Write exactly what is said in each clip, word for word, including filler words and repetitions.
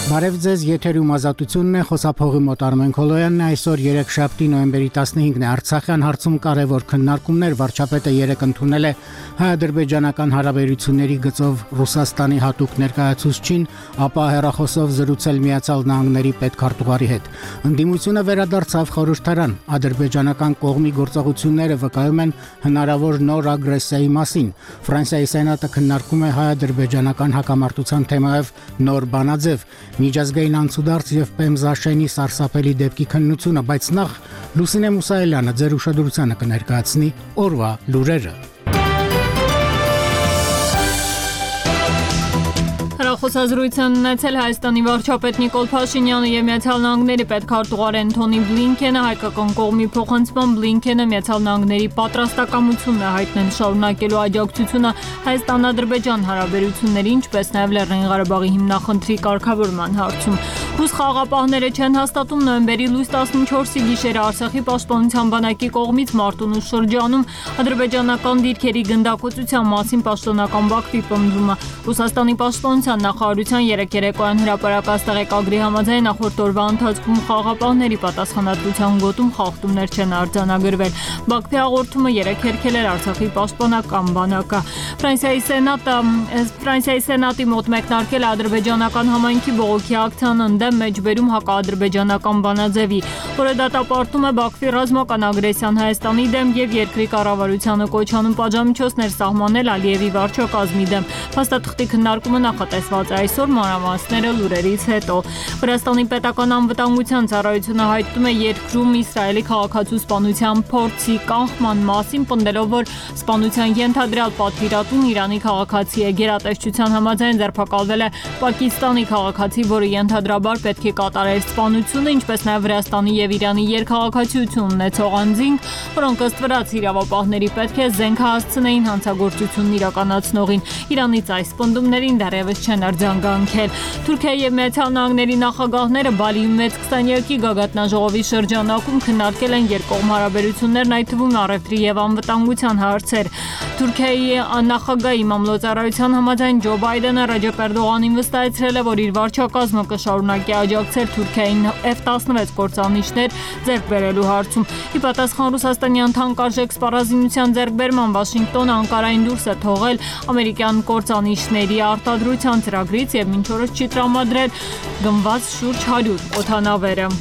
Բարև ձեզ, եթերում ազատությունն է, խոսափողի մոտ Արմեն Քոլոյանն է, այսօր երեքշաբթի նոյեմբերի տասնհինգն է, Արցախյան հարցում կարևոր քննարկումներ, վարչապետը երեկ ընդունել է հայ-ադրբեջանական հարաբերությունների գծով Ռուսաստանի հատուկ ներկայացուցչին, ապա հեռախոսով զրուցել Միացյալ Նահանգների պետքարտուղարի հետ։ Ընդդիմությունը վերադարձավ խորհրդարան, ադրբեջանական կողմի գործողությունները վկայում են հնարավոր նոր ագրեսիայի մասին։ Ֆրանսիայի սենատը քննարկում է հայ-ադրբեջանական հակամարտության թեմայով նոր բանաձև։ Միջազգային անցուդարձ եւ Պեմզաշենի սարսափելի դեպքի քննությունը, բայց նախ Լուսինե Մուսայելյանը ձեր ուշադրությանը կներկայացնի օրվա լուրերը։ Խոսազրույցն ունեցել Հայաստանի վարչապետ Նիկոլ Փաշինյանը եւ Միացյալ Նահանգների պետքարտուղար Անթոնի Բլինքենը, հայկական կողմի փոխանցման Բլինքենը Միացյալ Նահանգների պատրաստակամությունն է հայտնել շարունակելու աջակցությունը Հայաստան-Ադրբեջան հարաբերությունների, ինչպես նաեւ Լեռնային Ղարաբաղի հիմնախնդրի կարգավորման հարցում։ Ռուս խաղաղապահները չեն հաստատում նոյեմբերի լույս տասնչորսի գիշերը Արցախի պաշտպանության բանակի կողմից Մարտունու շրջանում ադրբեջանական դիրքերի գնդակոծության մասին պաշտոնական Բաքվի պնդումը։ Ռուսաստանի պաշտպանության նախարարության երեկ երեկոյան հրապարակած տեղեկագրի համաձայն նախորդ օրվա ընթացքում խաղաղապահների պատասխանատվության գոտում խախտումներ չեն արձանագրվել։ Բաքվի հաղորդումը երեկ հերքել էր Արցախի պաշտպանական բանակը։ Ֆրանսիայի սենատը Ֆրանսիայի սենատի մոտ մեկնարկել ադրբեջանական համայնքի բողոքի ակցիան ընդդեմ մեջբերում հակաադրբեջանական բանաձևի, որը դատապարտում է Բաքվի ռազմական ագրեսիան Հայաստանի դեմ եւ երկրի կառավարությանը կոչանում պատժամիջոցներ սահմանել Ալիևի վարչակազմի դեմ։ Փաստաթղթի քննարկումը նախատեսված է այսօր, մանրամասները լուրերից հետո։ Վրաստանի պետական անվտանգության ծառայությունը հայտնում է երկրում Իսրայելի քաղաքացու սպանության փորձի կանխման մասին, պնդելով, որ սպանության ենթադրյալ պատվիրատուն Իրանի քաղաքացի է։ Գերատեսչության համաձայն ձերբակալվել է Պակիստանի քաղաքացի, որը ենթադրաբար պետք է կատարեր սպանությունը, ինչպես նաև Վրաստանի եւ Իրանի երկքաղաքացիություն ունեցող անձինք, որոնք ըստ վրաց իրավապահների պետք է զենք հասցնեին հանցագործությունն իրականացնողին։ Իրանից այս պնդումներին դեռևս չեն արձագանքել։ Թուրքիայի եւ Միացյալ Նահանգների նախագահները Բալիում մեծ քսաներկի գագաթնաժողովի շրջանակում քննարկել են երկկողմ հարաբերություններն, այդ թվում առևտրի եւ անվտանգության հարցեր։ Թուրքիայի նախագահի մամլոյցարայության համաձայն Ջո Բայդենը Ռեջեփ Էրդողանին վստահեցրել է, որ իր վարչակազմը կշարունակի աջակցել Թուրքիային Էֆ տասնվեց կործանիչներ ձեռք բերելու հարցում։ Ի պատասխան ռուսաստանյան թանկարժեք սպառազինության ձեռքբերման Վաշինգտոնը Անկարային դուրս է թողել ամերիկյան կործանիչների արտադրության ծրագրից եւ մինչ օրս չի տրամադրել գնված շուրջ հարյուր օդանավերը։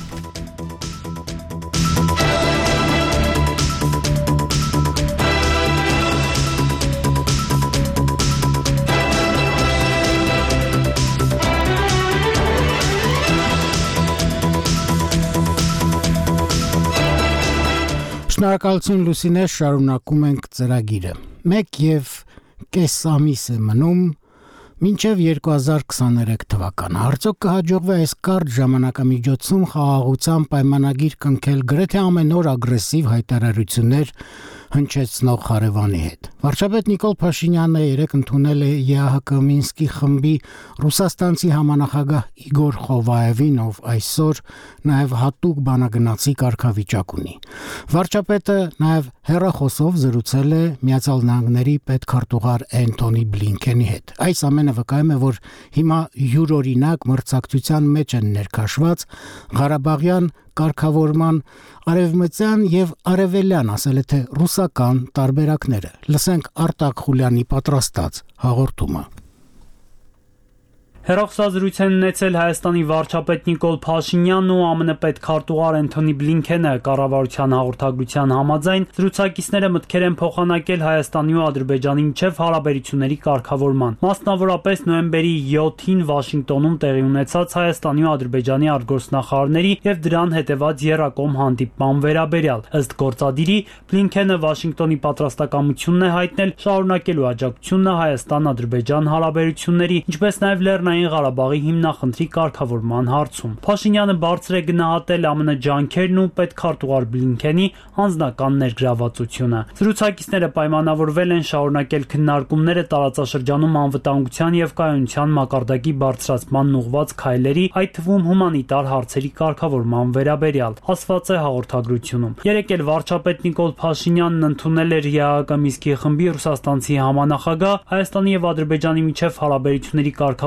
Շնորհակալություն Լուսինե, շարունակում ենք ծրագիրը։ Մեկ եւ կես ամիս է մնում մինչև երկու հազար քսաներեք թվականը։ Արդյոք կհաջողվի այս կարճ ժամանակամիջոցում խաղաղության պայմանագիր կնքել գրեթե ամեն օր ագրեսիվ հայտարարություններ հնչեցնող հարևանի հետ։ Վարչապետ Նիկոլ Փաշինյանը երեկ ընդունել է Է Ահ Կը Մինսկի խմբի ռուսաստանցի համանախագահ Իգոր Խովաևին, ով այսօր նաև հատուկ բանագնացի կարգավիճակ ունի։ Վարչապետը նաև հեռախոսով զրուցել է Միացյալ Նահանգների պետքարտուղար Անթոնի Բլինքենի հետ։ Այս ամենը վկայում է, որ հիմա յուրօրինակ մրցակցության մեջ են ներքաշված Ղարաբաղյան կարգավորման արևմտյան եւ արևելյան, ասել է թե ռուսական տարբերակները։ Լսենք Արտակ Խուլյանի պատրաստած հաղորդումը։ Հեռախոսազրույց են ունեցել Հայաստանի վարչապետ Նիկոլ Փաշինյանն ու Է Մը Ն պետքարտուղար Անթոնի Բլինքենը։ Կառավարության հաղորդագրության համաձայն զրուցակիցները մտքեր են փոխանակել Հայաստանի ու Ադրբեջանի միջև հարաբերությունների կարգավորման, մասնավորապես նոյեմբերի յոթին Վաշինգտոնում տեղի ունեցած Հայաստանի ու Ադրբեջանի արտգործնախարարների եւ դրան հետեւած եռակողմ հանդիպման վերաբերյալ։ Ըստ գործադիրի, Բլինքենը Վաշինգտոնի պատրաստակամությունն է հայտնել շարունակելու աջակցությունը Հայաստան-Ադրբեջան հարաբերությունների, ինչպես նաեւ Լեռնային Ղարաբաղի հիմնախնդրի կարգավորման հարցում։ Փաշինյանը բարձր է գնահատել Է Մը Ն ջանքերն ու պետքարտուղար Բլինքենի անձնական ներգրավվածությունը։ Զրուցակիցները պայմանավորվել են շարունակել քննարկումները տարածաշրջանում անվտանգության եւ կայունության մակարդակի բարձրացման ուղղված քայլերի, այդ թվում հումանիտար հարցերի կարգավորման վերաբերյալ, ասված է հաղորդագրությունում։ Երեկ էլ վարչապետ Նիկոլ Փաշինյանն ընդունել էր Է Ահ Կը Մինսկի խմբի ռուսաստանցի համանախագահ Հայաստանի եւ Ադրբեջանի միջև հարաբերությունների կարգավորման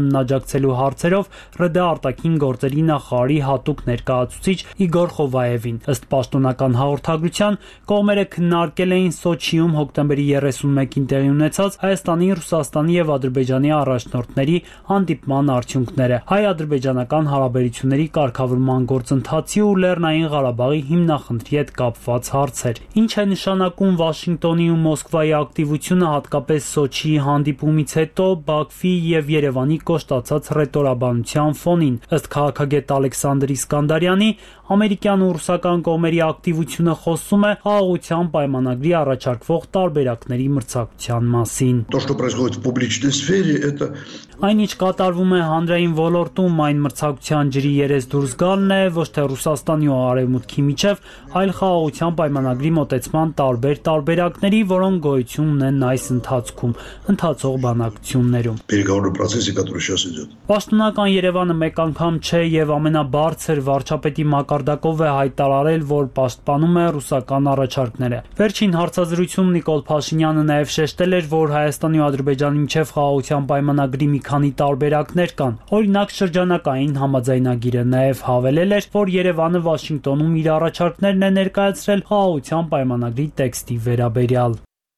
կառավարությանն աջակցելու հարցերով ՌԴ արտաքին գործերի նախարարի հատուկ ներկայացուցիչ Իգոր Խովայևին։ Ըստ պաշտոնական հաղորդագրության, կողմերը քննարկել էին Սոչիում հոկտեմբերի երեսունմեկին տեղի ունեցած Հայաստանի, Ռուսաստանի եւ Ադրբեջանի առաջնորդների հանդիպման արդյունքները, հայ-ադրբեջանական հարաբերությունների կարգավորման գործընթացի ու Լեռնային Ղարաբաղի հիմնախնդրի հետ կապված հարցեր։ Ինչ է նշանակում Վաշինգտոնի ու Մոսկվայի ակտիվությունը հատկապես Սոչիի հանդիպումից հետո Բաքվի եւ Երևանի կոշտացած ռետորաբանության ֆոնին։ Ըստ քաղաքագետ Ալեքսանդր Իսկանդարյանի, ամերիկյան ու ռուսական կողմերի ակտիվությունը խոսում է խաղաղության պայմանագրի առաջարկվող տարբերակների մրցակցության մասին։ То, что происходит в публичной сфере, это Այնինչ կատարվում է հանրային ոլորտում, այն մրցակցության ջրի երես դուրս գալն է ոչ թե Ռուսաստանի ու Արևմուտքի միջև, այլ խաղաղության պայմանագրի մոտեցման տարբեր տարբերակների, որոնք գոյություն ունեն այս ընթացքում, ընթացող բանակցություններում։ переговорный процесс, который сейчас идет. Պաշտոնական Երևանը մեկ անգամ չէ եւ ամենաբարձր վարչապետի մակարդակով է հայտարարել, որ պաշտպանում է ռուսական առաջարկները։ Վերջին հարցազրույցում Նիկոլ Փաշինյանը նաեւ շեշտել էր, որ Հայաստանի ու Ադրբեջանի միջև խաղաղության պայմանագրի մի քանի տարբերակներ կան։ Օրինակ, շրջանակային համաձայնագիրը նաեւ հավելել էր, որ Երևանը Վաշինգտոնում իր առաջարկներն է ներկայացրել խաղաղության պայմանագրի տեքստի վերաբերյալ։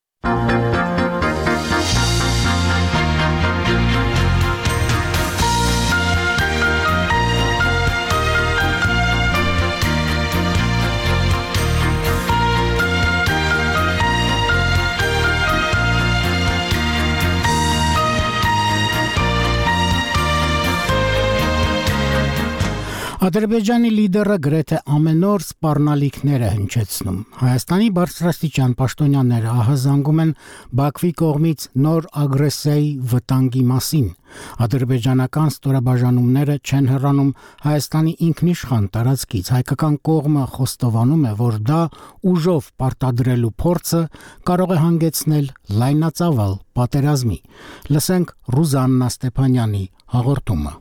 Ադրբեջանի լիդերը գրեթե ամեն օր սպառնալիքներ է հնչեցնում։ Հայաստանի բարձրաստիճան պաշտոնյաները ահազանգում են Բաքվի կողմից նոր ագրեսիայի վտանգի մասին։ Ադրբեջանական ստորաբաժանումները չեն հեռանում Հայաստանի ինքնիշխան տարածքից։ Հայկական կողմը խոստովանում է, որ դա ուժով պարտադրելու փորձը կարող է հանգեցնել լայնածավալ պատերազմի։ Լսենք Ռուզաննա Ստեփանյանի հաղորդումը։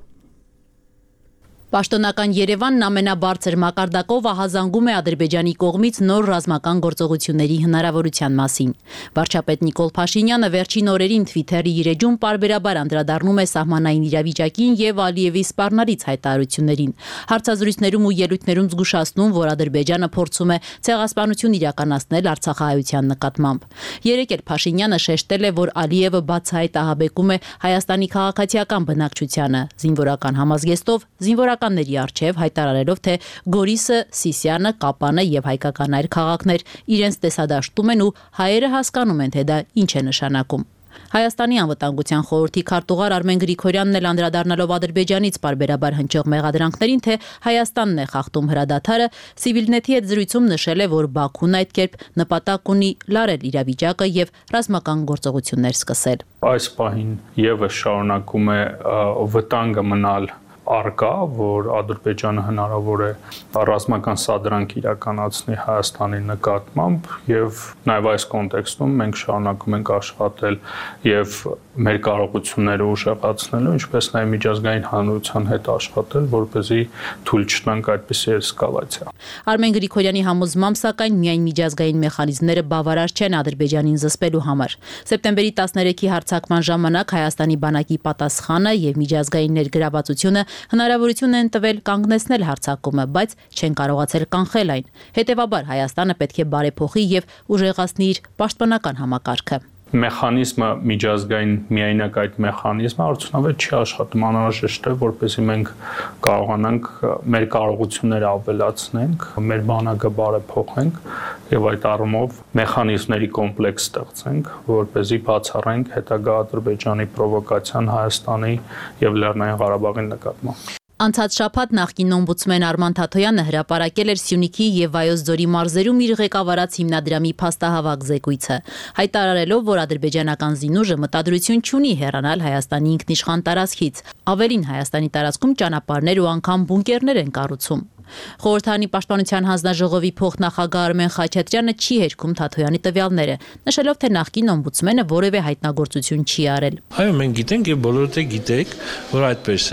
Պաշտոնական Երևանն ամենաբարձր մակարդակով ահազանգում է Ադրբեջանի կողմից նոր ռազմական գործողությունների հնարավորության մասին։ Վարչապետ Նիկոլ Փաշինյանը վերջին օրերին Twitter-ի իր էջում պարբերաբար անդրադառնում է սահմանային իրավիճակին եւ Ալիևի սպառնալից հայտարարություններին։ Հարցազրույցներում ու ելույթներում զգուշացնում, որ Ադրբեջանը փորձում է ցեղասպանություն իրականացնել Արցախահայության նկատմամբ։ Երեկ էլ Փաշինյանը շեշտել է, որ Ալիևը բացահայտ ահաբեկում է Հայաստանի քաղաքացիական բնակչությանը, զինվորական համազգեստով, զինվորական ների արչև հայտարարելով, թե Գորիսը, Սիսիանը, Կապանը եւ հայկական այլ քաղաքներ իրենց տեսադաշտում են ու հայերը հասկանում են, թե դա ինչ է նշանակում։ Հայաստանի անվտանգության խորհրդի քարտուղար Արմեն Գրիգորյանն էլ անդրադառնալով Ադրբեջանից պարբերաբար հնչող մեղադրանքներին, թե Հայաստանն է խախտում հրադադարը, Civilnet-ի հետ զրույցում նշել է, որ Բաքուն այդ կերպ նպատակ ունի լարել իրավիճակը եւ ռազմական գործողություններ սկսել։ Այս պահին եւս շարունակում է վտանգը մնալ արկա, որ Ադրբեջանը հնարավոր է ռազմական սադրանք իրականացնի Հայաստանի նկատմամբ եւ նաեւ այս կոնտեքստում մենք շարունակում ենք աշխատել եւ մեր կարողությունները ուժեղացնելու, ինչպես նաեւ միջազգային հանրության հետ աշխատել, որպեսզի թույլ չտանք այդպիսի էսկալացիա։ Արմեն Գրիգորյանի համոզմամբ, սակայն միայն միջազգային մեխանիզմները բավարար չեն Ադրբեջանին զսպելու համար։ Սեպտեմբերի տասներեքի հարձակման ժամանակ Հայաստանի բանակի պատասխանը եւ միջազգային ներգրավվածությունը հնարավորություն են տվել կանգնեցնել հարձակումը, բայց չեն կարողացել կանխել այն։ Հետևաբար Հայաստանը պետք է բարեփոխի եւ ուժեղացնի իր պաշտպանական համակարգը։ Մեխանիզմը միջազգային միայնակ այդ մեխանիզմը արդյունավետ չի աշխատում, անհրաժեշտ է, որպեսզի մենք կարողանանք մեր կարողությունները ավելացնենք, մեր բանակը բարեփոխենք եւ այդ առումով մեխանիզմների կոմպլեքս ստեղծենք, որպեսզի բացառենք հետագա Ադրբեջանի պրովոկացիան Հայաստանի եւ Լեռնային Ղարաբաղի նկատմամբ։ Անցած շաբաթ նախկին օմբուդսմեն Արման Թաթոյանը հրապարակել էր Սյունիքի եւ Վայոց ձորի մարզերում իր ղեկավարած հիմնադրամի փաստահավաք զեկույցը, հայտարարելով, որ ադրբեջանական զինուժը մտադրություն չունի հեռանալ Հայաստանի ինքնիշխան տարածքից։ Ավելին, Հայաստանի տարածքում ճանապարհներ ու անգամ բունկերներ են կառուցում։ Խորհրդարանի պաշտպանության հանձնաժողովի փոխնախագահ Արմեն Խաչատրյանը չի հերքում Թաթոյանի տվյալները, նշելով, թե նախկին օմբուդսմենը որևէ հայտնագործություն չի արել։ Այո, մենք գիտենք եւ բոլորդ է գիտեք, որ այդպես է։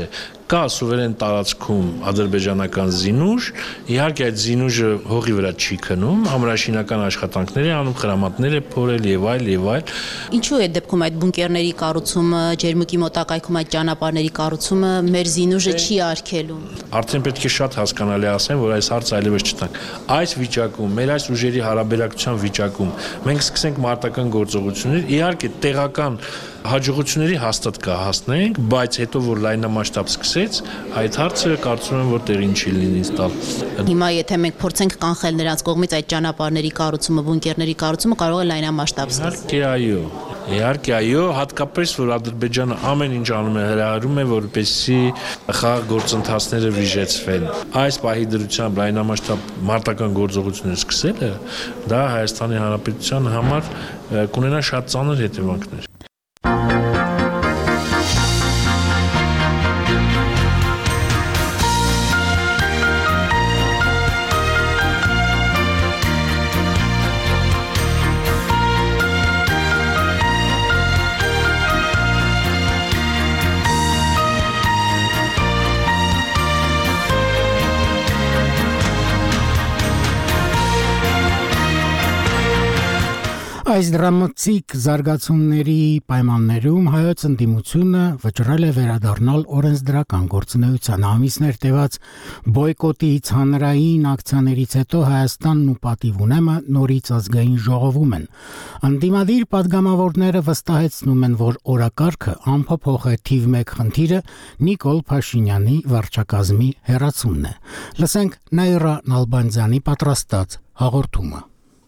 կա սուվերեն տարածքում ադրբեջանական զինուժ, իհարկե այդ զինուժը հողի վրա չի քնում, ամրաշինական աշխատանքներ է անում, խրամատներ է փորել եւ այլ եւ այլ։ Ինչու է դեպքում այդ բունկերների կառուցումը, ջերմուկի մոտակայքում այդ ճանապարհների կառուցումը մեր զինուժը չի արգելում։ Արդեն պետք է շատ հասկանալի ասեմ, որ այս հարցը այլևս չտանք։ Այս վիճակում, մեր այս ուժերի հարաբերակցության վիճակում մենք սկսենք մարտական գործողություններ, իհարկե տեղական հաջողությունների հաստատ կհասնենք, բայց հետո որ լայնամասշտաբ սկսեց, այդ հարցը կարծում եմ որ տեղին չի լինի տալ։ Հիմա եթե մենք փորձենք կանխել նրանց կողմից այդ ճանապարհների կառուցումը, բունկերների կառուցումը, կարող է լայնամասշտաբ սկսել։ Իհարկե այո։ Իհարկե այո, հատկապես որ Ադրբեջանը ամեն ինչ անում է, հրահրում է, որպեսզի խաղաղ գործընթացները վիժեցվեն։ Այս պահի դրությամբ լայնամասշտաբ մարտական գործողություններ սկսելը, դա Հայաստանի Հանրապետության համար կունենա շատ ծանր հետևանքներ։ Այս դրամատիկ զարգացումների պայմաններում հայոց ընդդիմությունը վճռել է վերադառնալ օրենսդրական գործունեության ամիսներ տևած բոյկոտի հանրային ակցիաներից հետո Հայաստանն ու պատիվ ունեմը նորից ազգային ժողովում են։ Ընդդիմադիր падգամավորները վստահեցնում են, որ օրակարգը անփոփոխ է թիվ մեկ խնդիրը Նիկոլ Փաշինյանի վարչակազմի հեռացումն է։ Լսենք Նաիրա Նալբանդյանի պատրաստած հաղորդումը։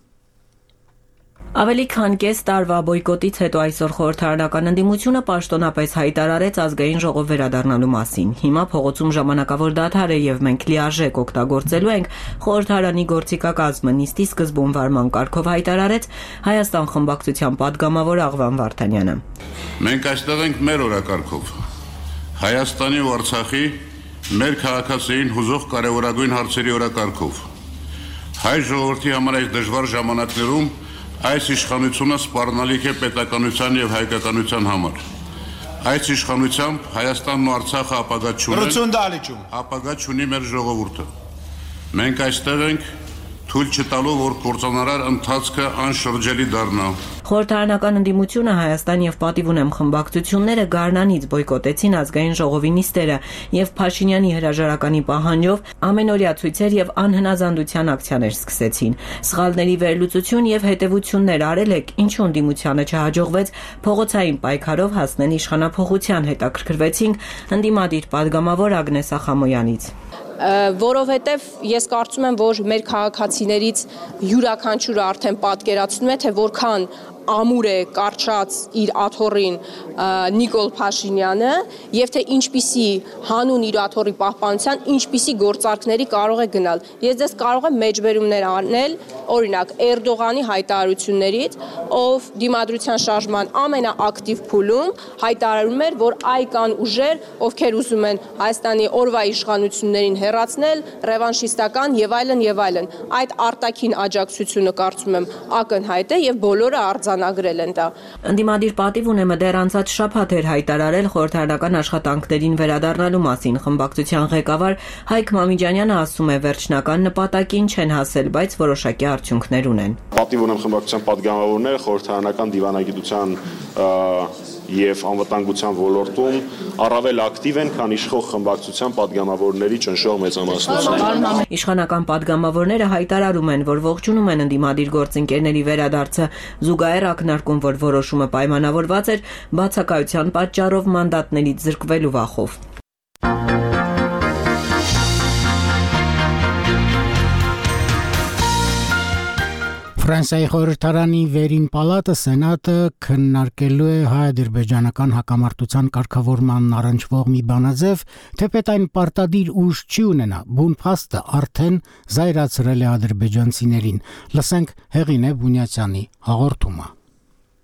Ավելի քան կես տարվա բոյկոտից հետո այսօր խորհրդարանական ընդդիմությունը պաշտոնապես հայտարարեց ազգային ժողով վերադառնալու մասին։ Հիմա փողոցում ժամանակավոր դադար է եւ մենք լիարժեք օգտագործելու ենք խորհրդարանի գործիքակազմը նիստի սկզբում վարման կարգով հայտարարեց Հայաստան խմբակցության падգամավոր Աղվան Վարդանյանը։ Մենք այստեղ ենք մեր օրակարգով։ Հայաստանի ու Արցախի մեր քաղաքացիներին հուզող կարևորագույն հարցերի օրակարգով։ Հայ ժողովրդի համար այս դժվար ժամանակներում այս իշխանությունը սպառնալիք է պետականության եւ հայկականության համար։ Այս իշխանությամբ Հայաստանն ու Արցախը ապագա չունեն։ Ապագա չունի մեր ժողովուրդը։ Մենք այստեղ ենք թույլ չտալու, որ կործանարար ընթացքը անշրջելի դառնա։ Խորհրդարանական ընդդիմությունը Հայաստան եւ պատիվ ունեմ խմբակցությունները գարնանից բոյկոտեցին ազգային ժողովի նիստերը եւ Փաշինյանի հրաժարականի պահանջով ամենօրյա ցույցեր եւ անհնազանդության ակցիաներ սկսեցին։ Սխալների վերլուծություն եւ հետեւություններ արել եք, ինչու ընդդիմությանը չհաջողվեց փողոցային պայքարով հասնել իշխանափոխության, հետաքրքրվեցինք ընդդիմադիր падգամավոր Ագնես Ախամոյանից։ Որովհետև ես կարծում եմ, որ մեր քաղաքացիներից յուրաքանչյուրը արդեն պատկերացնում է, թե որքան ամուր է կարճած իր աթոռին Նիկոլ Փաշինյանը եւ թե ինչպիսի հանուն իր աթոռի պահպանության ինչպիսի գործարքների կարող է գնալ։ Ես դες կարող եմ մեջբերումներ անել, օրինակ Էրդողանի հայտարարություններից, ով դիմադրության շարժման ամենաակտիվ փուլում հայտարարում էր, որ այ կան ուժեր, ովքեր ուզում են Հայաստանի օրվա իշխանություններին հեռացնել, ռևանշիստական եւ այլն եւ այլն։ Այդ արտաքին աջակցությունը կարծում եմ ակնհայտ է եւ բոլորը արձանագրել են դա։ Ընդդիմադիր պատիվ ունեմը դեռ անցած շաբաթ էր հայտարարել խորհրդարանական աշխատանքներին վերադառնալու մասին։ Խմբակցության ղեկավար Հայկ Մամիջանյանը ասում է, վերջնական նպատակին չեն հասել, բայց որոշակի արդյունքներ ունեն։ Պատիվ ունեմ խմբակցության падգամավորները խորհրդարանական դիվանագիտության եւ անվտանգության ոլորտում առավել ակտիվ են, քան իշխող խմբակցության падգամավորների ճնշող մեծամասնությունը։ Իշխանական падգամավորները հայտարարում են, որ ողջունում են ընդդիմադիր գործընկերների վերադարձը, զուգահեռ ակնարկում, որ որոշումը պայմանավորված էր բացակայության պատճառով մանդատներից զրկվելու վախով։ Ֆրանսիայի խորհրդարանի վերին պալատը սենատը քննարկելու է հայ-ադրբեջանական հակամարտության կարգավորման առնչվող մի բանաձև, թեպետ այն պարտադիր ուժ չի ունենա, բուն փաստը արդեն զայրացրել է ադրբեջանցիներին։ Լսենք Հեղինե Բունյացյանի հաղորդումը։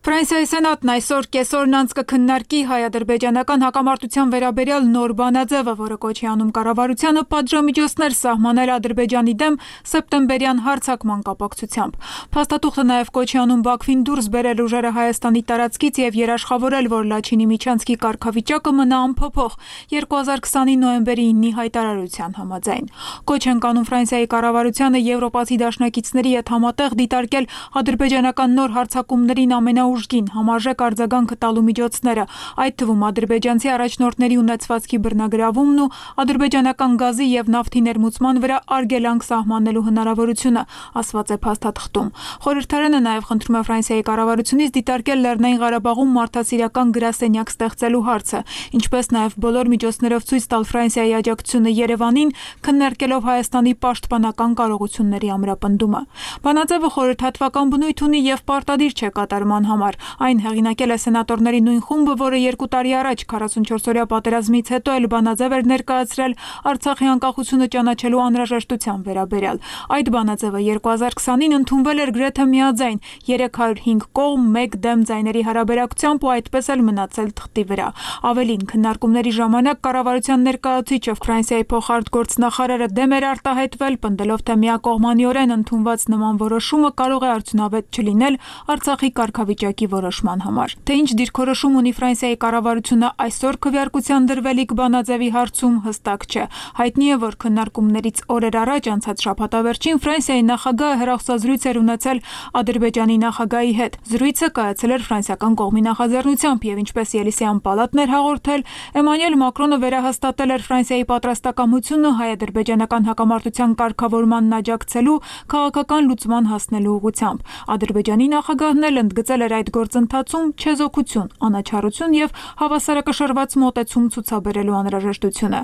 Ֆրանսիայի սենատն այսօր կեսօրն անց կքննարկի հայ-ադրբեջանական հակամարտության վերաբերյալ նոր բանաձևը, որը կոչ է անում կառավարությանը պատժամիջոցներ սահմանել Ադրբեջանի դեմ սեպտեմբերյան հարձակման կապակցությամբ։ Փաստաթուղթը նաև կոչ է անում Բաքվին դուրս բերել ուժերը Հայաստանի տարածքից եւ երաշխավորել, որ Լաչինի միջանցքի կարգավիճակը մնա անփոփոխ երկու հազար քսանի նոյեմբերի իննի հայտարարության համաձայն։ Կոչ են կանում Ֆրանսիայի կառավարությանը եվրոպացի դաշնակիցների հետ համատեղ դիտարկել ադրբեջանական նոր հարձակումներին ամենա ուժգին համարժեք արձագանքը տալու միջոցները, այդ թվում ադրբեջանցի առաջնորդների ունեցվածքի բռնագրավումն ու ադրբեջանական գազի եւ նավթի ներմուծման վրա արգելանք սահմանելու հնարավորությունը, ասված է փաստաթղթում։ Խորհրդարանը նաեւ խնդրում է Ֆրանսիայի կառավարությունից դիտարկել Լեռնային Ղարաբաղում մարդասիրական գրասենյակ ստեղծելու հարցը, ինչպես նաեւ բոլոր միջոցներով ցույց տալ Ֆրանսիայի աջակցությունը Երևանին, քննարկելով Հայաստանի պաշտպանական կարողությունների ամրապնդումը։ Բանաձևը խորհրդատվական բնույթ ունի եւ պարտադիր չէ կատարման համար։ Այն հեղինակել է սենատորների նույն խումբը, որը երկու տարի առաջ քառասունչորսօրյա պատերազմից հետո էլ բանաձև էր ներկայացրել Արցախի անկախությունը ճանաչելու անհրաժեշտության վերաբերյալ։ Այդ բանաձևը երկու հազար քսանին ընդունվել էր գրեթե միաձայն երեք հարյուր հինգ կողմ մեկ դեմ ձայների հարաբերակցությամբ ու այդպես էլ մնացել թղթի վրա։ Ավելին, քննարկումների ժամանակ կառավարության ներկայացուցիչը Ֆրանսիայի փոխարտգործնախարարը դեմ էր արտահայտվել, պնդելով, թե միակողմանիորեն ընդունված նման որոշումը կարող է արդյունավետ չլինել Արցախի կարգավիճակի որոշման համար։ Թե ինչ դիրքորոշում ունի Ֆրանսիայի կառավարությունը այսօր քվեարկության դրվելիք բանաձևի հարցում հստակ չէ։ Հայտնի է, որ քննարկումներից օրեր առաջ անցած շաբաթավերջին Ֆրանսիայի նախագահը հեռախոսազրույց էր ունեցել Ադրբեջանի նախագահի հետ։ Զրույցը կայացել էր ֆրանսիական կողմի նախաձեռնությամբ եւ ինչպես Ելիսեյան պալատն էր հաղորդել, Էմանուել Մակրոնը վերահաստատել էր Ֆրանսիայի պատրաստակամությունը հայ-ադրբեջանական հակամարտության կարգավորմանն աջակցելու քաղաքական լուծման հասնելու ուղղությամբ։ Ադրբեջանի նախագահն էլ ընդգծել էր այդ գործընթացում չեզոքություն, անաչառություն եւ հավասարակշռված մոտեցում ցուցաբերելու անհրաժեշտությունը։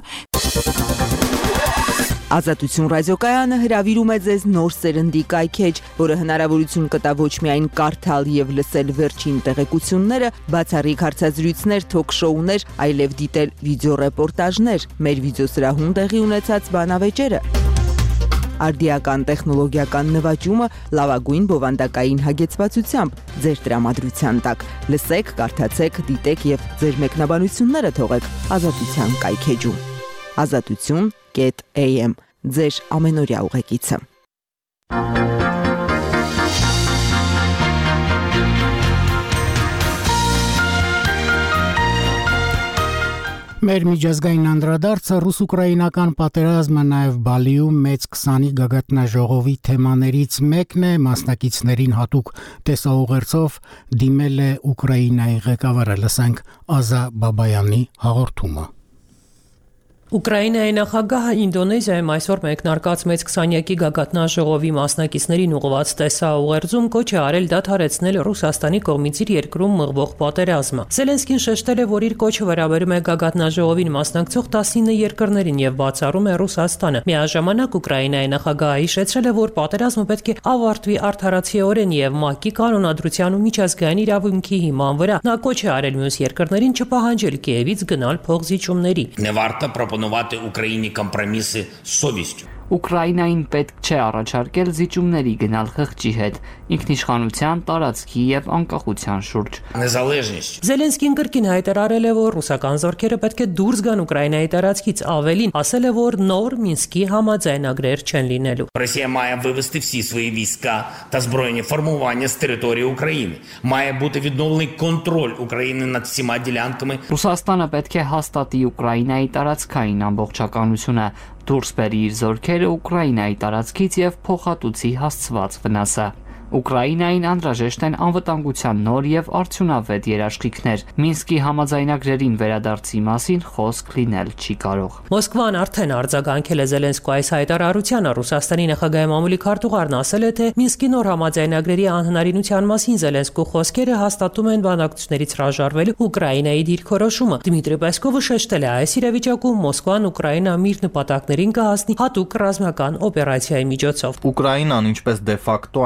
Ազատություն ռադիոկայանը հրավիրում է ձեզ նոր սերնդի կայքեջ, որը հնարավորություն կտա ոչ միայն կարդալ եւ լսել վերջին տեղեկությունները, բացառիկ հարցազրույցներ, թոք-շոուներ, այլև դիտել վիդեոռեպորտաժներ, մեր վիդեոսրահում տեղի ունեցած բանավեճերը։ Արդիական տեխնոլոգիական նվաճումը լավագույն բովանդակային հագեցվածությամբ ձեր տրամադրության տակ։ Լսեք, կարդացեք, դիտեք եւ ձեր մեկնաբանությունները թողեք Ազատության կայքեջում։ Ազատություն կետ էյ էմ ձեր ամենօրյա ուղեկիցը։ Մեր միջազգային անդրադարձը ռուս-ուկրաինական պատերազմը նաև Բալիում մեծ քսանի գագաթնաժողովի թեմաներից մեկն է, մասնակիցներին հատուկ տեսաուղերձով դիմել է Ուկրաինայի ղեկավարը, լսենք Ազա Բաբայանի հաղորդումը։ Ուկրաինայի նախագահը Ինդոնեզիայում այսօր մեկնարկած մեծ քսանյակի գագաթնաժողովի մասնակիցներին ուղղված տեսաուղերձում կոչ է արել դադարեցնել Ռուսաստանի կողմից իր երկրում մղվող պատերազմը։ Զելենսկին շեշտել է, որ իր կոչը վերաբերում է գագաթնաժողովին մասնակցող տասնինը երկրներին եւ բացառում է Ռուսաստանը։ Միաժամանակ Ուկրաինայի նախագահը հիշեցրել է, որ պատերազմը պետք է ավարտվի արդարացիորեն եւ ՄԱԿ-ի կանոնադրության ու միջազգային իրավունքի հիման վրա։ Նա կոչ է արել մյուս երկրներին չպահանջել Կիևից գնալ փոխզիջումների։ Пропонувати Україні компроміси з совістю. Ուկրաինային պետք չէ առաջարկել զիջումների գնալ խղճի հետ, ինքնիշխանության, տարածքի եւ անկախության շուրջ։ Զելենսկին կրկին հայտարարել է, որ ռուսական զորքերը պետք է դուրս գան Ուկրաինայի տարածքից, ավելին ասել է, որ նոր Մինսկի համաձայնագրեր չեն լինելու։ Росія має вивести всі свої війська та збройні формування з території України. Має бути відновлений контроль України над всіма ділянками. Ռուսաստանը պետք է հաստատի Ուկրաինայի տարածքային ամբողջականությունը, դուրս բերի իր զորքերը Ուկրաինայի տարածքից եւ փոխհատուցի հասցված վնասը։ Ուկրաինային անհրաժեշտ են անվտանգության նոր եւ արդյունավետ երաշխիքներ։ Մինսկի համաձայնագրերին վերադարձի մասին խոսք լինել չի կարող։ Մոսկվան արդեն արձագանքել է Զելենսկու այս հայտարարությանը։ Ռուսաստանի նախագահի մամուլի քարտուղարն ասել է, թե Մինսկի նոր համաձայնագրերի անհնարինության մասին Զելենսկու խոսքերը հաստատում են բանակցություններից հրաժարվելու Ուկրաինայի դիրքորոշումը։ Դմիտրի Պեսկովը շեշտել է, այս իրավիճակում Մոսկվան Ուկրաինան իր նպատակներին կհասնի հատուկ ռազմական օպերացիայի միջոցով։ Ուկրաինան ինչպես դե ֆակտո, այնպես էլ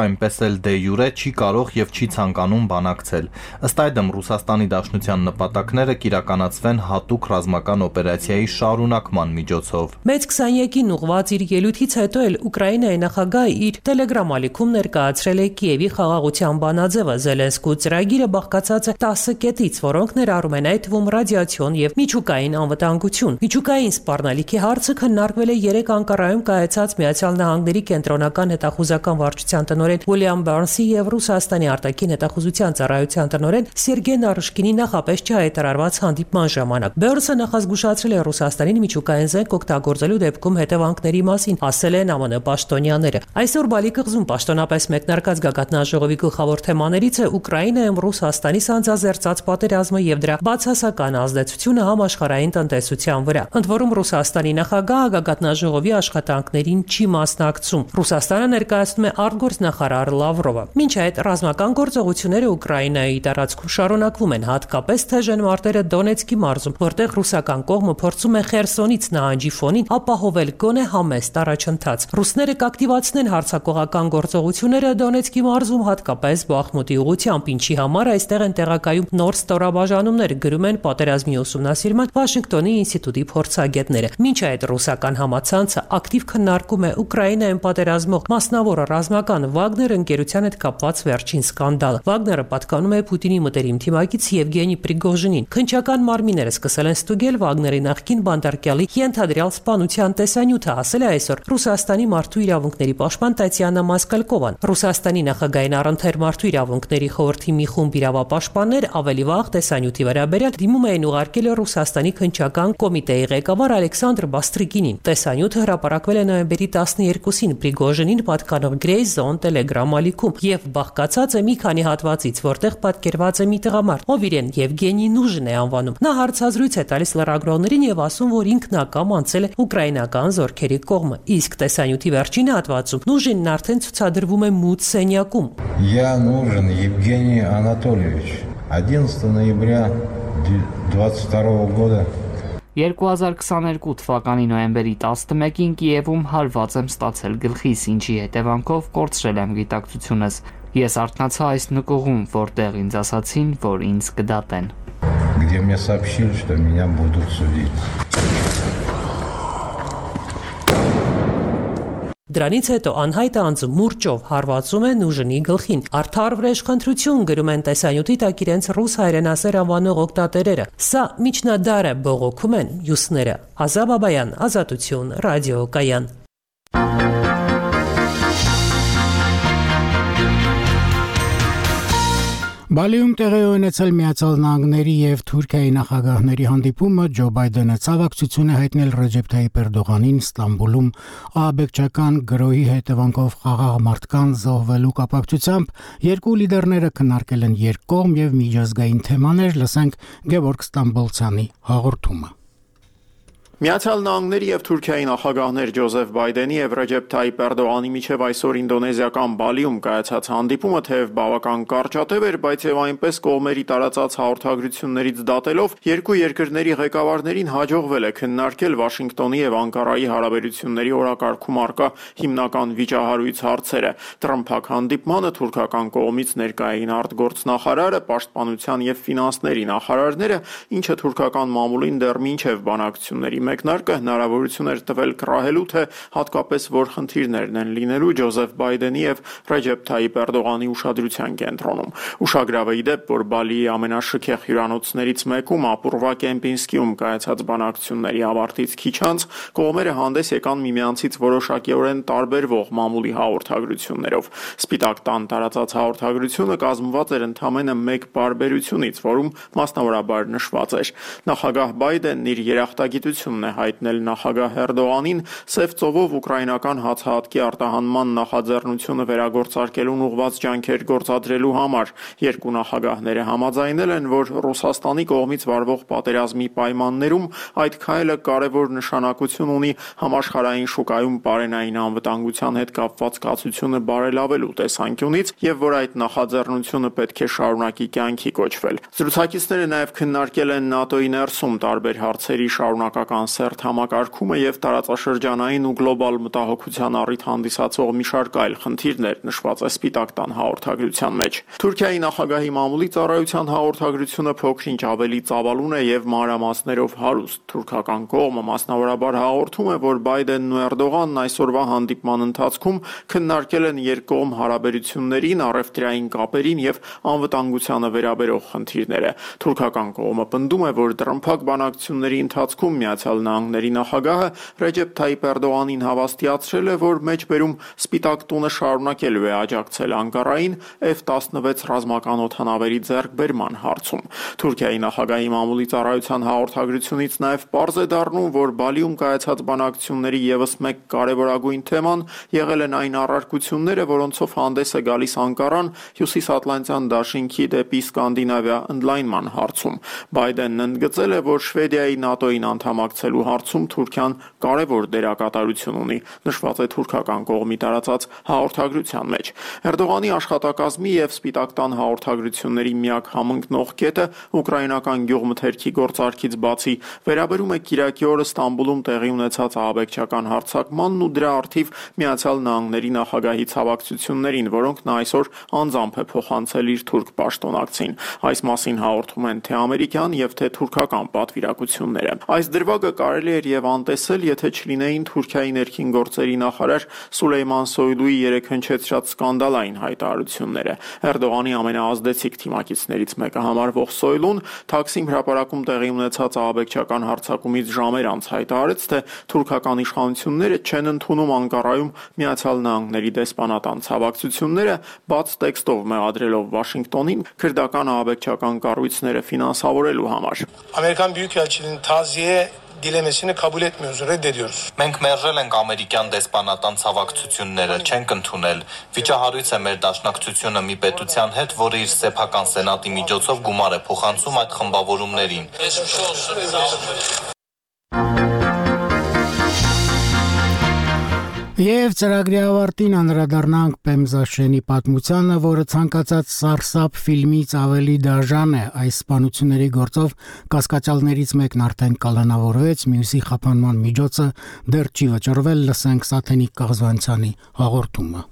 կատարել դե յուրե, չի կարող եւ չի ցանկանում բանակցել։ Ըստ այդմ Ռուսաստանի Դաշնության նպատակները կիրականացվեն հատուկ ռազմական օպերացիայի շարունակման միջոցով։ Մեծ քսաներկին ուղված իր ելույթից հետո էլ Ուկրաինայի նախագահը իր Telegram ալիքում ներկայացրել է Կիևի խաղաղության բանաձևը։ Զելենսկու ծրագիրը բաղկացած է տասը կետից, որոնք ներառում են այդ թվում ռադիացիոն եւ միջուկային անվտանգություն։ Միջուկային սպառնալիքի հարցը քննարկվել է երեք Անկարայում կայացած Միացյալ Նահանգների կենտրոնական հետախուզական վարչության տնօրեն Ուիլյամ Բարնսի եւ Ռուսաստանի արտաքին հետախուզության ծառայության տնօրեն Սերգեյ Նարիշկինի նախապես չհայտարարված հանդիպման ժամանակ։ Բերնսը նախազգուշացրել է Ռուսաստանին միջուկային զենք օգտագործելու դեպքում հետևանքների մասին, ասել են ԱՄՆ պաշտոնյաները։ Այսօր Բալի կղզում պաշտոնապես մեկնարկած գագաթնաժողովի գլխավոր թեմաներից է Ուկրաինայում Ռուսաստանի սանձազերծած պատերազմը եւ դրա բացասական ազդեցությունը համաշխարհային տնտեսության վրա։ Ընդ որում Ռուսաստանի նախագահը գագաթնաժողովի աշխատանքներին չի մասնակցում։ Ռուսաստանը ներկայացնում է արտգործնախարար Լավրովը։ Մինչ այդ ռազմական գործողությունները Ուկրաինայի տարածքում շարունակվում են, հատկապես թեժեն մարտերը Դոնեցկի մարզում, որտեղ ռուսական կողմը փորձում է Խերսոնից նահանջի ֆոնին ապահովել գոնե համեստ առաջընթաց։ Ռուսները կակտիվացնեն հարձակողական գործողությունները Դոնեցկի մարզում, հատկապես Բախմուտի ուղղությամբ, ինչի համար այստեղ են տեղակայում նոր ստորաբաժանումներ, գրում են պատերազմի ուսումնասիրման Վաշինգտոնի ինստիտուտի փորձագետները։ Մինչ այդ ռուսական համացանցը ակտիվ քննարկում է Ուկրաինայում պատերազմող մասնավոր ռազմական Վագներ ընկերության հետ կապված վերջին սկանդալը։ Վագները պատկանում է Պուտինի մտերիմ թիմակից Եվգենի Պրիգոժինին։ Քննչական մարմինները սկսել են ստուգել Վագների նախկին բանտարկյալի ենթադրյալ սպանության տեսանյութը, ասել է այսօր Ռուսաստանի մարդու իրավունքների պաշտպան Տատյանա Մասկալկովան։ Ռուսաստանի նախագահային առընթեր մարդու իրավունքների խորհրդի մի խումբ իրավապաշտպաններ ավելի վաղ տեսանյութի վերաբերյալ դիմում էին ուղարկել Ռուսաստանի քննչական կոմիտեի ղեկավար Ալեքսանդր Բաստրիկինին։ Տեսանյութը հրապարակվել է նոյեմբերի տասներկուսին Պրիգոժինին պատկանող Grey Zone Telegram ալիքում եւ բաղկացած է մի քանի հատվածից, որտեղ պատկերված է մի տղամարդ, ով իրեն Եվգենի Նուժին է անվանում։ Նա հարցազրույց է տալիս լրագրողներին եւ ասում, որ ինքն ակամ անցել է ուկրաինական զորքերի կողմը։ Իսկ տեսանյութի վերջին հատվածում Նուժինն արդեն ցուցադրվում է մութ սենյակում։ Я нужен Евгений Анатольевич. одиннадцатого ноября двадцать второго года երկու հազար քսաներկու թվականի նոյեմբերի տասնմեկին Կիևում հարված եմ ստացել գլխիս, ինչի հետևանքով կորցրել եմ գիտակցությունս։ Ես արթնացա այս նկուղում, որտեղ ինձ ասացին, որ ինձ կդատեն։ Где мне сообщили, что меня будут судить. Դրանից հետո անհայտ անձը մուրճով հարվածում է Նուժինի գլխին։ Արդար վրեժխնդրություն գրում են տեսանյութի տակ իրենց ռուս հայրենասեր անվանող օգտատերերը։ Սա միջնադար է, բողոքում են յուսները։ Ազա Բաբայան, Ազատություն, ռադիոկայան։ Բալիում տեղի ունեցել Միացյալ Նահանգների եւ Թուրքիայի նախագահների հանդիպումը Ջո Բայդենը ցավակցություն է հայտնել Ռեջեփ Թայիփ Էրդողանին Ստամբուլում ահաբեկչական գրոհի հետևանքով խաղաղ մարդկանց զոհվելու կապակցությամբ երկու լիդերները քննարկել են երկկողմ եւ միջազգային թեմաներ, լսենք Գևորգ Ստամբոլցյանի հաղորդումը։ Միացյալ Նահանգների եւ Թուրքիայի նախագահներ Ջոզեֆ Բայդենի եւ Ռեջեփ Թայիփ Էրդողանի միջև այսօր ինդոնեզիական Բալիում կայացած հանդիպումը թեև բավական կարճատև էր, բայց եւ այնպես կողմերի տարածած հաղորդագրություններից դատելով երկու երկրների ղեկավարներին հաջողվել է քննարկել Վաշինգտոնի եւ Անկարայի հարաբերությունների օրակարգում առկա հիմնական վիճահարույց հարցերը։ Տրամփակ հանդիպմանը թուրքական կողմից ներկայ էին արտգործնախարարը, պաշտպանության եւ ֆինանսների նախարարները, ինչը թուրքական մամուլին դեռ մինչեւ բանակցությունների մեկնարկը հնարավորություն էր տվել կռահելու, թե հատկապես որ խնդիրներն են լինելու Ջոզեֆ Բայդենի եւ Ռեջեփ Թայիփ Էրդողանի ուշադրության կենտրոնում։ Ուշագրավ է ի դեպ, որ Բալիի ամենաշքեղ հյուրանոցներից մեկում ապուրվա Կեմպինսկիում կայացած բանակցությունների ավարտից քիչ անց կողմերը հանդես եկան միմյանցից որոշակիորեն տարբերվող մամուլի հաղորդագրություններով։ Սպիտակ տան տարածած հաղորդագրությունը կազմված էր ընդամենը մեկ բարբերությունից, որում մասնավորաբար նշված էր. Նախագահ Բայդենն իր երախտագիտությունն է հայտնել նախագահ Էրդողանին սև ծովով ուկրաինական հացահատկի արտահանման նախաձեռնությունը վերագործարկելուն ուղղված ջանքեր գործադրելու համար։ Երկու նախագահները համաձայնել են, որ Ռուսաստանի կողմից վարվող պատերազմի պայմաններում այդ քայլը կարևոր նշանակություն ունի համաշխարհային շուկայում պարենային անվտանգության հետ կապված կացությունը բարելավելու տեսանկյունից եւ որ այդ նախաձեռնությունը պետք է շարունակի կյանքի կոչվել։ Զրուցակիցները նաեւ քննարկել են ՆԱՏՕ-ի ներսում տարբեր հարցերի շարունակական սերտ համակարգումը եւ տարածաշրջանային ու գլոբալ մտահոգության առիթ հանդիսացող մի շարք այլ խնդիրներ նշված է Սպիտակ տան հաղորդագրության մեջ։ Թուրքիայի նախագահի մամուլի ծառայության հաղորդագրությունը փոքրինչ ավելի ծավալուն է եւ մանրամասներով հարուստ։ Թուրքական կողմը մասնավորաբար հաղորդում է, որ Բայդենն ու Էրդողանն այսօրվա հանդիպման ընթացքում քննարկել են երկկողմ հարաբերություններին, առևտրային կապերին եւ անվտանգությանը վերաբերող խնդիրները։ Թուրքական կողմը պնդում է, որ տրամփակ բանակցությունների ընթացքում Միացյալ Նահանգների նախագահը Ռեջեփ Թայիփ Էրդողանին հավաստիացրել է, որ մեջբերում Սպիտակ տունը շարունակելու է աջակցել Անկարային Էֆ տասնվեց ռազմական օդանավերի ձեռքբերման հարցում։ Թուրքիայի նախագահի մամուլի ծառայության հաղորդագրությունից նաև պարզ է դառնում, որ Բալիում կայացած բանակցությունների ևս մեկ կարևորագույն թեման եղել են այն առարկությունները, որոնցով հանդես է գալիս Անկարան Հյուսիսատլանտյան դաշինքի դեպի Սկանդինավիա ընդլայնման հարցում։ Բայդենն ընդգծել է, որ Շվեդիայի ՆԱՏՕ-ին անդամակցելու հարցում Թուրքիան կարևոր դերակատարություն ունի, նշված է թուրքական կողմի տարածած հաղորդագրության մեջ։ Էրդողանի աշխատակազմի եւ Սպիտակ տան հաղորդագրությունների միակ համընկնող կետը ուկրաինական գյուղմթերքի գործարքից բացի վերաբերում է Կիրակի օրը Ստամբուլում տեղի ունեցած ահաբեկչական հարձակմանն ու դրա առթիվ Միացյալ Նահանգների նախագահի ցավակցություններին, որոնք նա այսօր անձամբ է փոխանցել իր թուրք պաշտոնակցին։ Այս մասին հաղորդում են թե ամերիկյան եւ թե թուրքական պատվիրակությունները։ Այս դրվագը կարելի էր եւ անտեսել, եթե չլինեին Թուրքիայի ներքին գործերի նախարար Սուլեյման Սոյլուի երեք հնչեցրած սկանդալային հայտարարությունները։ Էրդողանի ամենաազդեցիկ թիմակիցներից մեկը համարվող Սոյլուն Թաքսիմ հրապարակում տեղի ունեցած ահաբեկչական հարձակումից ժամեր անց հայտարարեց, թե թուրքական իշխանությունները չեն ընդունում Անկարայում Միացյալ Նահանգների դեսպանատան ցավակցությունները, բաց տեքստով մեղադրելով Վաշինգտոնին քրդական ահաբեկչական կառույցները ֆինանսավորելու համար։ Amerikan Büyükelçiliğinin taziye dilemesini kabul etmiyoruz, reddediyoruz. Մենք մերժել ենք ամերիկյան դեսպանատան ցավակցությունները, չենք ընդունել։ Վիճահարույց է մեր դաշնակցությունը մի պետության հետ, որը իր սեփական սենատի միջոցով գումար է փոխանցում այդ խմբավորումներին։ Եվ ծրագրի ավարտին անդրադառնանք Պեմզաշենի պատմությանը, որը ցանկացած սարսափ ֆիլմից ավելի դաժան է։ Այս սպանությունների գործով կասկածյալներից մեկն արդեն կալանավորվեց, մյուսի խափանման միջոցը դեռ չի վճռվել, լսենք Սաթենիկ Կաղզանցյանի հաղորդումը։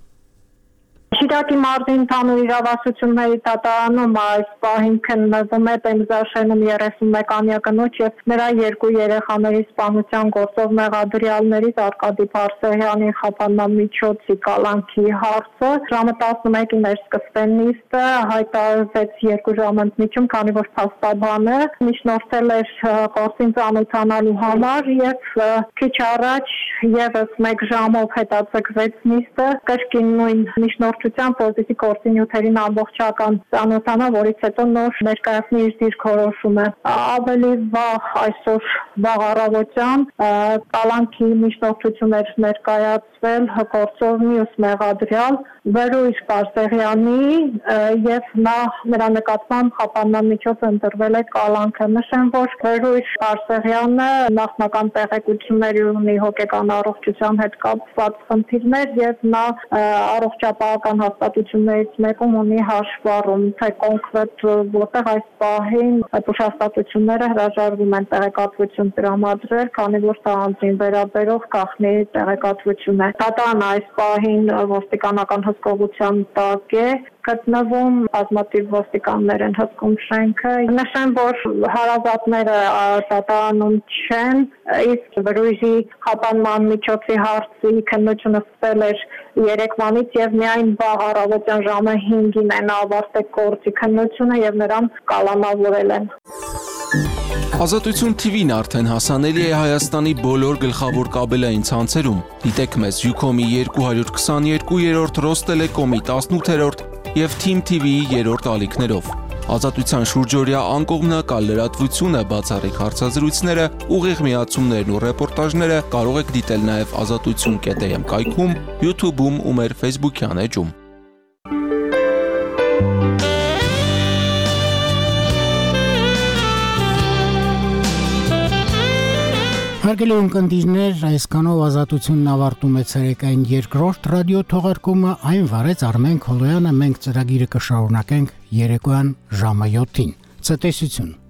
Շիրակի մարզի ընդհանուր իրավասությունների դատարանում այս պահին քննվում է Պեմզաշենում երեսունմեկամյա կնոջ եւ նրա երկու երեխաների սպանության գործով մեղադրյալներից Արկադի Փարսեղյանի խափանման միջոցի կալանքի հարցը։ Ժամը տասնմեկին էր սկսվել նիստը, հայտարարվեց երկու ժամ ընդմիջում, քանի որ փաստաբանը միջնորդել էր գործին ծանոթանալու համար եւ քիչ առաջ եւս մեկ ժամով հետաձգվեց նիստը, կրկին նույն միջնորդ որպեսզի գործի նյութերին ամբողջական ծանոթանա, որից հետո նոր ներկայացնի իր դիրքորոշումը։ Ավելի վաղ այսօր վաղ առավոտյան կալանքի միջնորդություններ ներկայացվել գործով մյուս մեղադրյալ Վերույր Պարսեղյանի եւ նա նրա նկատմամբ խափանման միջոց ընտրվել է կալանքը։ Նշեմ, որ Վերույր Պարսեղյանը նախնական տեղեկությունների ունի հոգեկան առողջության հետ կապված խնդիրներ եւ նա առողջապահական հաստատություններից մեկում ունի հաշվառում, թե կոնկրետ որտեղ այս պահին ուշահաստատությունները հրաժարվում են տեղեկատվություն տրամադրել, քանի որ տանձին վերաբերող գաղտնի տեղեկատվություն է։ Դատարանը այս պահին ոստիկանական հսկողության տակ է գտնվում, բազմաթիվ ոստիկաններ են հսկում շենքը։ Նշեմ, որ հարազատները դատարանում չեն, իսկ Վերույրի խափանման միջոցի հարցի քննությունը սկսել էր երեկվանից եւ միայն վաղ առավոտյան ժամը հինգին են ավարտել գործի քննությունը եւ նրան կալանավորել են։ Ազատություն Թի Վին արդեն հասանելի է Հայաստանի բոլոր գլխավոր կաբելային ցանցերում։ Դիտեք մեզ Յուքոմի երկու հարյուր քսաներկու, Ռոստելեկոմի տասնութերորդ եւ Թիմ Թի Վիի երրորդ ալիքներով։ Ազատության շուրջօրյա անկողմնակալ լրատվությունը, բացառիկ հարցազրույցները, ուղիղ միացումներն ու ռեպորտաժները կարող եք դիտել նաեւ ազատություն կետ էմ կայքում, YouTube-ում ու մեր Facebook-յան էջում։ Հարգելի ունկնդիրներ, այսքանով ազատությունն ավարտում է ցերեկային երկրորդ ռադիո թողարկումը, այն վարեց Արմեն Քոլոյանը, մենք ծրագիրը կշարունակենք երեկոյան ժամը յոթին։ Ցտեսություն։